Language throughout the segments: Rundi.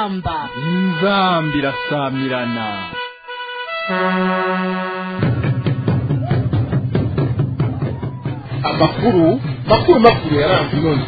inzamba irasamirana. makuru yaranze none.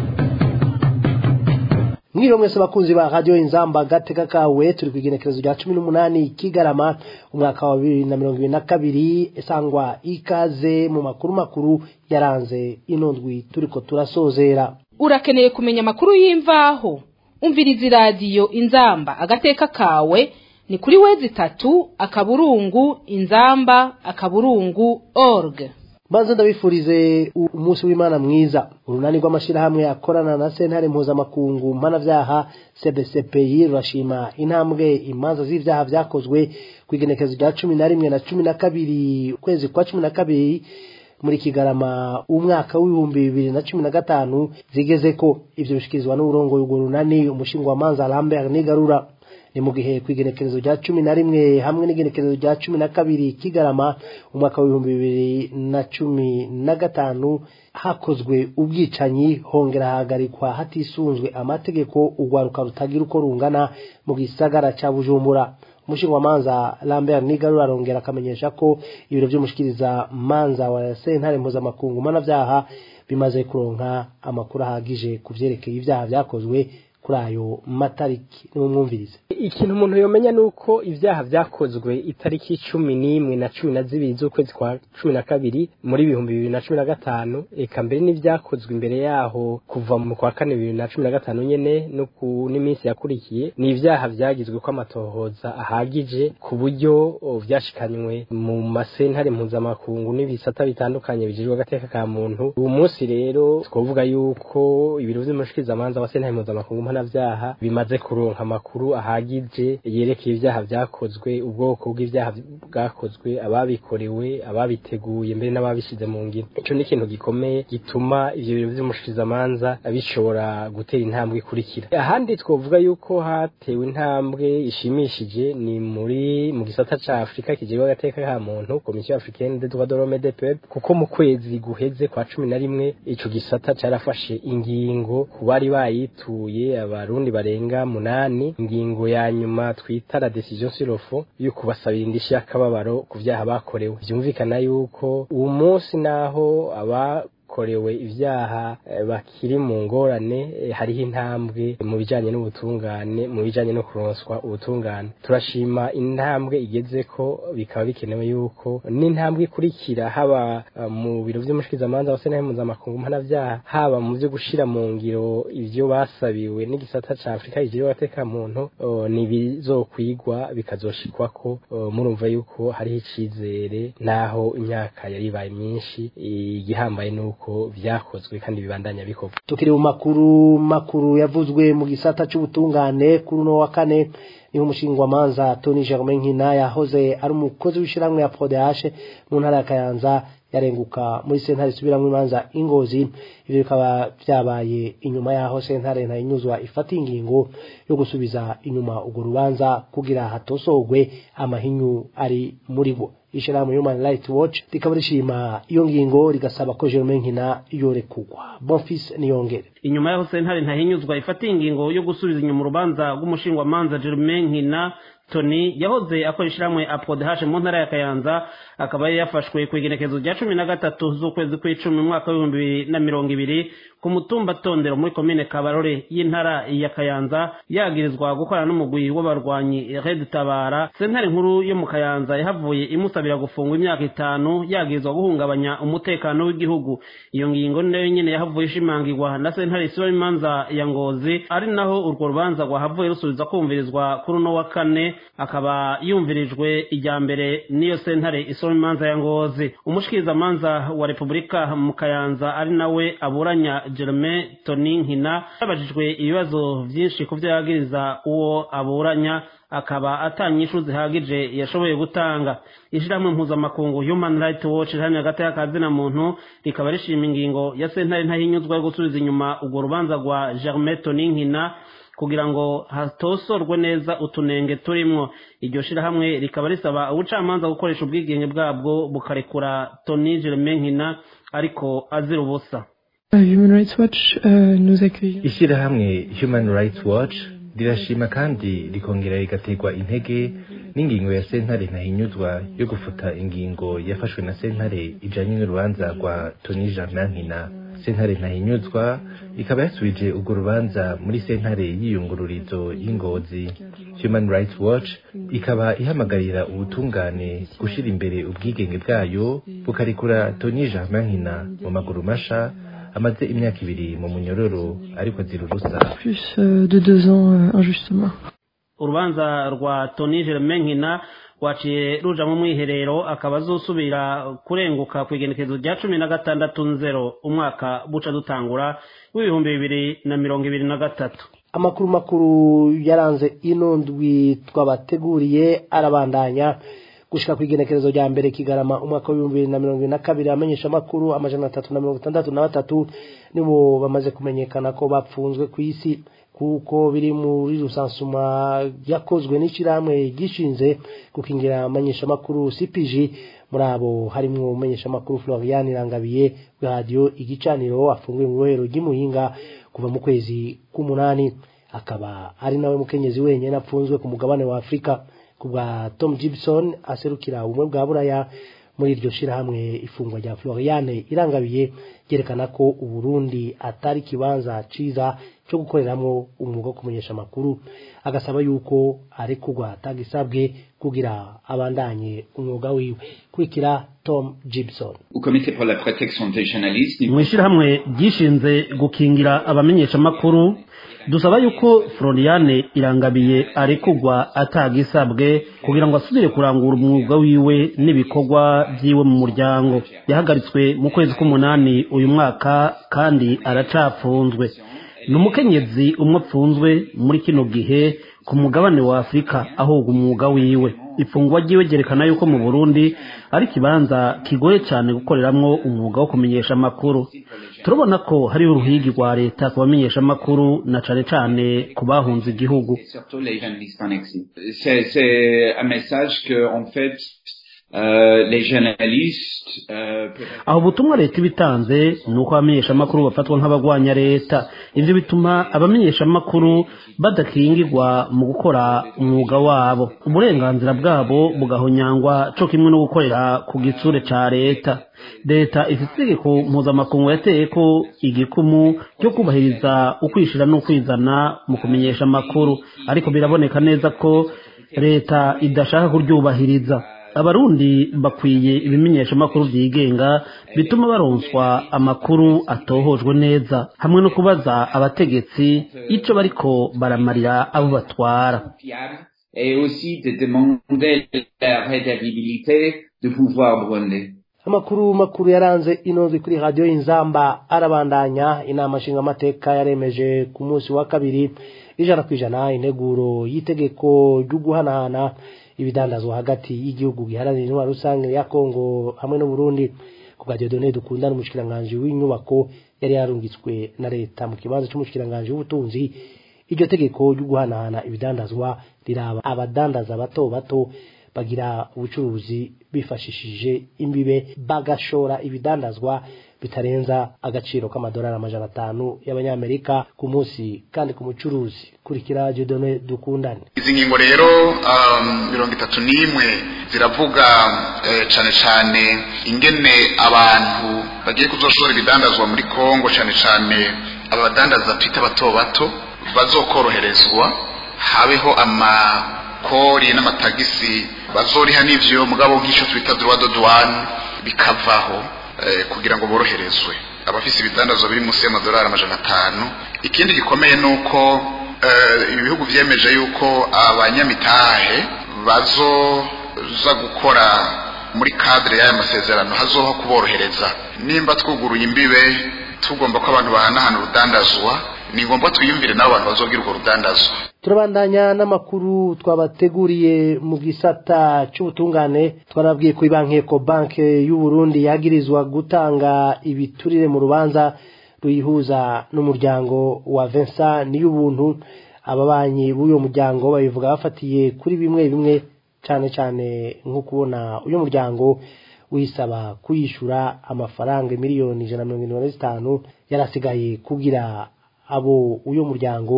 Mwiriwe mwese bakunzi ba radio Inzamba gateka kawe turi kwigenekerezo rya 18 Kigarama umwaka wa 2022 esangwa ikaze mu makuru yaranze inondwi turiko turasozera. Urakeneye kumenya makuru y'imvaho umviriza radio Inzamba agateka kawe ni kuri wezi 3 akaburungu inzamba akaburungu org. Banza ndabifurize umunsi w'Imana mwiza. Urunani rw'amashirahamwe akorana na sentare mpuzamakungu mpanavyaha CBCPI rurashima intambwe imanza z'ivyaha vyakozwe kwigenekezo rya 11 na 12 kwezi kwa 12 muri Kigarama umwaka w'2015 zigezeko. Ivyo bishikirizwa n'uburongo y'urwo runani umushingwa manza Lambert Nigarura. Ni mu gihe kwigenekerezo rya 11 hamwe n'igenekerezo rya 12 Kigarama umwaka wa 2015 hakozwe ubwicanyi hongera hagarikwa hatisunzwe amategeko ugwaruka rutagira uko rungana mu gisagara ca Bujumbura. Umushingwa manza Lambert Nigarura arongera akamenyesha ko ibiro vy'umushikiriza manza wa sentare mpuzamakungu mpanavyaha bimaze kuronka amakuru ahagije kuvyerekeye ivyaha vyakozwe kuri ayo matariki. Nimumwumvirize. Ikintu umuntu yomenya nuko ivyaha vyakozwe itariki 11 na 12 z'ukwezi kwa 12 muri 2015 eka mbere n'ivyakozwe imbere yaho kuva mu kwa 4 2015 nyene no ku n'iminsi yakurikiye ni ivyaha vyagizwe ko amatohoza ahagije ku buryo vyashikanywe mu masentare mpuzamakungu n'ibisata bitandukanye bijejwe agateka ka muntu. Ubu munsi rero twovuga yuko ibiro vy'umushikiriza manza wa sentare mpuzamakungu mpanavyaha bimaze kuronka amakuru ahagije yerekeye ivyaha vyakozwe, ubwoko bw'ivyaha bwakozwe, ababikorewe, ababiteguye mbere n'ababishize mu ngiro. Ico ni ikintu gikomeye gituma ivyo biro vy'umushikiriza manza bishobora gutera intambwe ikurikira. Ahandi twovuga yuko hatewe intambwe ishimishije ni mu gisata ca Afrika kijejwe agateka ka muntu, Commission Africaine des droits de l'homme et des peuples, kuko mu kwezi guheze kwa 11 ico gisata carafashe ingingo kubari bayituye abarundi barenga 8. Ingingo ya nyuma twita la decision sur le fond yo kubasabira indishyi y'akababaro ku vyaha bakorewe. Vyumvikana yuko uwo munsi naho korewe ivyaha bakiri mu ngorane hariho intambwe mu bijanye n'ubutungane, mu bijanye no kuronswa ubutungane. Turashima intambwe igeze ko bikaba bikenewe yuko n'intambwe ikurikira haba mu biro vy'umushikiriza manza wa sentare mpuzamakungu mpanavyaha, haba mu vyo gushira mu ngiro ivyo basabiwe n'igisata ca Afrika ijejwe agateka muntu nibizokwigwa bikazoshikwako. Murumva yuko hariho icizere naho imyaka yari baye myinshi, igihambaye nuko vyakozwe kandi bibandanya bikorwa. Tukiri mu makuru yavuzwe mu gisata c'ubutungane kuri no wa kane niho umushingwa manza Tony Germain Nkina yahoze ari umukozi w'ishiramwe ya PRODH mu ntara ya Kayanza yarenguka muri sentare subiramwe manza Ingozi. Ivyo bikaba vyabaye inyuma yaho sentare ntayinyuzwa ifata ingingo yo gusubiza inyuma ugo rubanza kugira hatosogwe amahinyu ari muri bo. Ishirahamwe Human Rights Watch likaba rishima iyo ngingo rigasaba ko Germain Nkina yorekugwa. Bonfils Niyongere. Inyuma yaho sentare ntahinyuzwa ifata ingingo yo gusubiza inyuma urubanza rw'umushingwa manza Germain Nkina, Tony yahoze akoreshiramwe PRODH mu ntara ya Kayanza akaba yafashwe ku igenekezo rya 13 z'ukwezi kw'icumi mu mwaka wa 2020 ku mutumba Tondero muri commune Kabarore y'intara ya Kayanza yagirizwa gukorana n'umugwi w'abarwanyi Red Tabara. Sentare nkuru yo mu Kayanza yahavuye imusabira gufungwa imyaka 5 yagirizwa guhungabanya umutekano w'igihugu. Iyo ngingo nayo nyene yahavuye ishimangirwa na sentare Imanza ya Ngozi, ari naho urwo rubanza rwahavuye rusubiza kumvirizwa kuri no wa kane, akaba yumvirijwe ijya mbere niyo sentare Imanza ya Ngozi. Umushikiriza manza wa Republika mu Kayanza ari nawe aburanya Germain Tony Nkina yabajijwe ibibazo vyinshi ku vyagiriza uwo aburanya, akaba atanyishu zihagije yashoboye gutanga. Ishirahamwe mpuzamakungu Human Rights Watch hanya hagati y'akazina muntu rikaba rishima ingingo ya sentare ntahinyuzwa yo gusubiza inyuma urwo rubanza rwa Germain Tony Nkina kugira ngo hatosorwe neza utunenge turimwo. Iryo shirahamwe rikaba risaba ubucamanza gukoresha ubwigenge bwabwo bukarekura Tony Germain Nkina ariko azira ubusa. Human Rights Watch nous accueille. Ishirahamwe Human Rights Watch rirashima kandi rikongera rigategwa intege n'ingingo ya sentare ntahinyuzwa yo gufuta ingingo yafashwe na sentare ijanye n'urubanza rwa Tony Germain. Sentare ntahinyuzwa ikaba yasubije urwo rubanza muri sentare y'iyungururizo y'Ingozi. Human Rights Watch ikaba ihamagarira ubutungane gushira imbere ubwigenge bwayo bukarikura Tony Germain mu maguru masha amaze imyaka 2 mu munyororo ariko azira urusa. Plus de 2 ans injustement. Urubanza rwa Tony Germain waciye ruja mu mwiherero akaba azosubira kurenguka kwigenekezo rya 16/0 umwaka buca dutangura w'2023. Amakuru makuru yaranze inondwi twabateguriye arabandanya gushika kwigenekerezo rya mbere Kigarama umwaka wa 2022 amenyesha makuru 363 nibo bamaze kumenyekana ko bapfunzwe ku isi kuko biri muri rusansuma yakozwe n'ishiramwe gishinze gukingira amenyesha makuru CPG. Muri abo harimo umenyesha makuru Florian Irangabiye wa radio Igicaniro afungiwe mu rohero ry'Imuhinga kuva mu kwezi k'umunani, akaba ari nawe mukenyezi wenyene apfunzwe ku mugabane wa Afrika. Kubwa Tom Gibson aserukira ubumwe bwa Buraya muri iryo shirahamwe, ifungwa rya Florian Irangabiye yerekana ko Uburundi atari kibanza ciza cyo gukoreramo umwuga wo kumenyesha makuru, agasaba yuko ari kugwa atagisabwe kugira abandanye umwuga wiwe. Kurikira Tom Gibson. Au comité pour la protection des journalistes, mwishirahamwe gishinze gukingira abamenyesha makuru dusaba yuko Florian Irangabiye ari kugwa atagisabwe kugira ngo asubire kurangura umwuga wiwe n'ibikorwa byiwe mu muryango. Yahagaritswe mu kwezi k'umunani uyu mwaka kandi aracapfunzwe. Numukenyezi umwapfunzwe muri kino gihe ku mugabane wa Afrika aho umwuga wiwe. Ifungwa ryiwe ryerekana yuko mu Burundi ari kibanza kigoye cyane gukoreramwo umwuga wo kumenyesha makuru. Turabona ko hari uruhigi rwa leta kubamenyesha makuru na cane cane kubahunze igihugu. C'est un message que en fait les journalistes aho butumwa leta bitanze nuko abamenyesha makuru bafatwa nk'abagwanya leta. Ivyo bituma abamenyesha makuru badakingirwa mu gukora umwuga wabo, uburenganzira bwabo bugahonyangwa cyo kimwe no gukorera ku gitsure ca leta. Leta ifite itegeko mpuzamakungu yateye ko igikumu cyo kubahiriza ukwishira no kwizana mu kumenyesha makuru, ariko biraboneka neza ko leta idashaka kuryubahiriza. Abarundi bakwiye ibimenyesha makuru byigenga bituma baronswa amakuru atohojwe neza, hamwe no kubaza abategetsi ico bariko baramarira abo batwara. Et aussi de demander la rédabilité du pouvoir burundais. Amakuru yaranze inozwi kuri radio Inzamba arabandanya. Inama nshinga amateka yaremeje ku munsi wa kabiri 100% integuro yitegeko ryo guhanahana ibidandazwa hagati y'igihugu giharanira intwaro rusange ya Kongo hamwe no Burundi. Kubwa Dieudonné Dukundana umushikiranganje w'inyubako yari yarungitswe na leta mu kibanza cy'umushikiranganje w'ubutunzi. Iryo tegeko ryo guhanahana ibidandazwa riraba abadandaza bato bagira ubucuruzi bifashishije imbibe bagashora ibidandazwa bitarenza agaciro k'amadolari 500 y'abanyamerika ku munsi kandi ku mucuruzi. Kurikira Dieudonné Dukundana. Izi ngingo rero 31 ziravuga cane ingene abantu bagiye kuzoshora ibidandazwa muri Kongo, cane abadandaza twita bato bazokoroherezwa, habeho amakori n'amatagisi bazoriha n'ivyo mugabo nk'icyo twita droit de douane bikavaho kugira ngo boroherezwe abafise ibidandazwa biri munsi y'amadolari 500. Ikindi gikomeye nuko ibihugu vyemeje yuko abanyamitahe bazoza gukora muri cadre y'aya masezerano hazoho kuborohereza. Nimba twuguruye imbibe tugomba ko abantu bahanahana urudandazwa, ni ngombwa tuyumvire nabo abantu bazogira urwo rudandazwa. Turabandanya n'amakuru twabateguriye mu gisata cy'ubutungane. Twarabwiye ko banki Ecobank y'u Burundi yagirizwa gutanga ibiturire mu rubanza ruyihuza n'umuryango wa Vincent Niyubuntu. Ababanyi b'uyo muryango babivuga bafatiye kuri bimwe cyane nko kubona uyo muryango wisaba kuyishura amafaranga miliyoni 175 yarasigaye kugira abo uyo muryango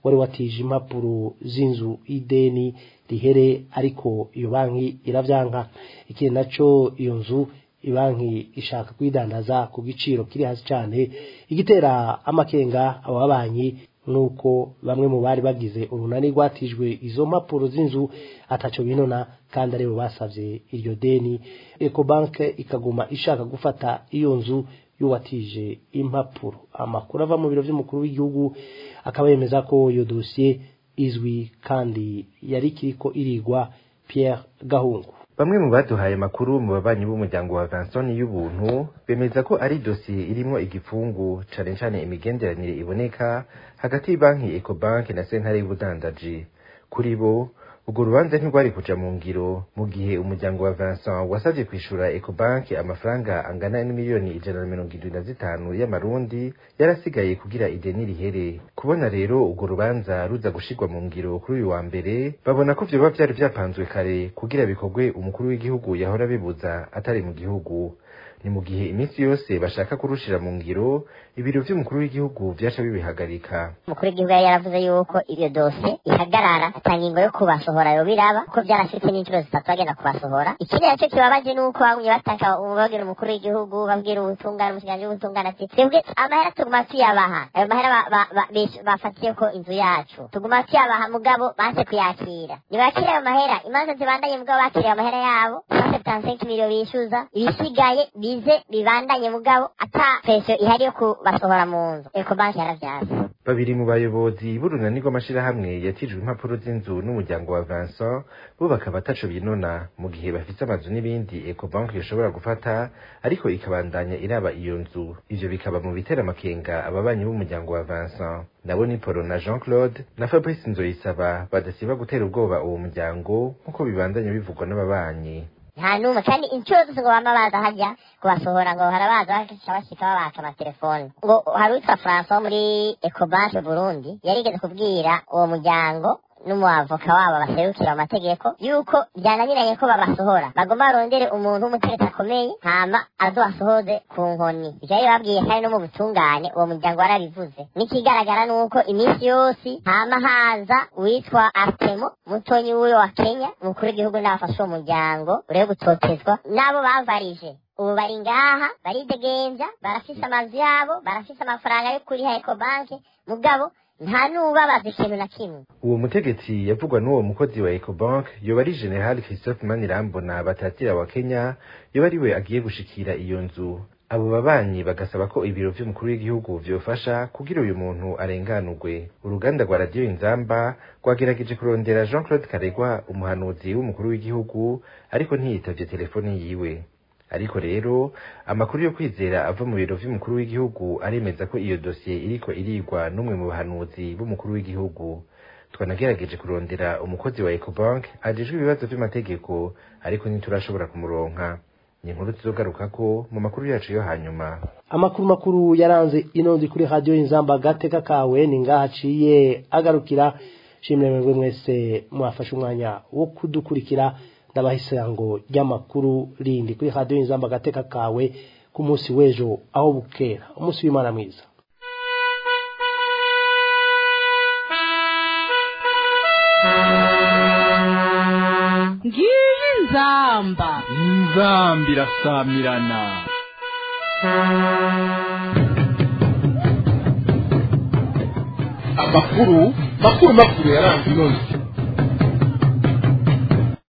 wari watije impapuro z'inzu ideni rihere ariko iyo banki iravyanka. Ikindi naco iyo nzu ibanki ishaka kwidandaza ku giciro kiri hasi cyane igitera amakenga ababanyi nuko bamwe mu bari bagize urunani rwatijwe izo mpapuro z'inzu ataco binona kandi aribo basavye iryo deni. Ecobank ikaguma ishaka gufata iyo nzu yuwatije impapuro. Amakuru ava mu biro by'umukuru w'igihugu akaba yemeza ko iyo dossier izwi kandi yari kiriko irigwa. Pierre Gahungu. Bamwe mu baduhaye makuru mu babanyi b'umuryango wa Vincent y'ubuntu bemeza ko ari dossier irimo igipfungu cane cane imigenderanire iboneka hagati y'banki Ecobank na sentare y'ubudandaji. Kuri bo ubwo rubanza ntirwari kuja mu ngiro mu gihe umuryango wa Vincent wasavye kwishura Ecobank amafaranga angana n'imiliyoni 175 y'amarundi yarasigaye kugira ideni rihere. Kubona rero ubwo rubanza ruza gushirwa mu ngiro kuri uyu wa mbere babona ko vyoba vyari vyapanzwe kare kugira bikorwe umukuru w'igihugu yahora bibuza atari mu gihugu. Ni mu gihe iminsi yose bashaka kurushira mu ngiro ibiro vy'umukuru w'igihugu vyaca bibihagarika. Umukuru w'igihugu yaravuze yuko iyo dosiye ihagarara atanga ingo yo kubasohora yo biraba kuko byarashitse n'inshuro zitatu bagenda kubasohora. Ikindi naco kibabaje nuko bagumye bataka ubabwira umukuru w'igihugu babwira ubutungane umushikanje w'ubutungane ati twebwe amahera tuguma tuyabaha ayo mahera bafatiye ko inzu yacu tuguma tuyabaha mugabo banse kuyakira nibakira ayo mahera imanza zibandanye mugabo bakiriye amahera yabo 75 miliyoni bishuza ibisigaye bize bibandanye mugabo ata presyo ihari yo kubasohora mu nzu. Ecobank yaravyaza. Babiri mu bayobozi b'urunani rw'amashirahamwe yatijwe impapuro z'inzu n'umuryango wa Vincent bo bakaba ataco binona mu gihe bafite amazu n'ibindi Ecobank yoshobora gufata ariko ikabandanya iraba iyo nzu. Ivyo bikaba mu bitera amakenga ababanyi b'umuryango wa Vincent. Nabo ni Polo na Jean-Claude na Fabrice Nzoyisaba badasiba gutera ubwoba uwo muryango nkuko bibandanya bivugwa n'ababanyi. Nta numwe kandi inshuro zose ngo bama baza hajya kubasohora ngo harabaza bashika babaka amatelefone ngo hari witwa François muri Ecobank Burundi yarigeze kubwira uwo muryango n'umuavoka wabo baserukira amategeko yuko byananiranye ko babasohora bagomba barondere umuntu w'umutegetsi akomeye hama azobasohoze ku nkoni. Ivyo babwiye kandi no mu butungane uwo muryango warabivuze. N'ikigaragara nuko iminsi yose hama haza witwa Artemo mutonyi w'uyo wa Kenya umukuru w'igihugu n'abafasha uwo muryango urebe gutotezwa nabo bavarije. Ubu bari ngaha baridegenza barafise amazu yabo barafise amafaranga yo kuriha Ecobank mugabo nta nubabaza ikintu na kimwe. Uwo mutegetsi yavugwa n'uwo mukozi wa Ecobank yoba ari General Christophe Manirambona Batatira wa Kenya yoba ari we agiye gushikira iyo nzu. Abo babanyi bagasaba ko ibiro vy'umukuru w'igihugu vyofasha kugira uyu muntu arenganurwe. Uruganda rwa Radio Inzamba rwagerageje kurondera Jean-Claude Karegwa umuhanuzi w'umukuru w'igihugu ariko ntiyitavye telefone yiwe. Ariko rero amakuru yo kwizera ava mu biro vy'umukuru w'igihugu aremeza ko iyo dossier iriko irigwa n'umwe mu bahanuzi b'umukuru w'igihugu. Twanagerageje kurondera umukozi wa Ecobank ajejwe ibibazo vy'amategeko ariko ntiturashobora kumuronka. Ni inkuru tuzogaruka ko mu makuru yacu yo hanyuma. Amakuru makuru yaranze inondi kuri Radio Inzamba gateka kawe ni ngahaciye agarukira. Shimwe mwese mwafashe umwanya wo kudukurikira. Ndabahisango ry'amakuru rindi kuri Radio Inzamba gateka kawe ku munsi wejo aho bukera umunsi w'Imana mwiza. Ngiyi Inzamba irasamirana. Amakuru yaranze inoze.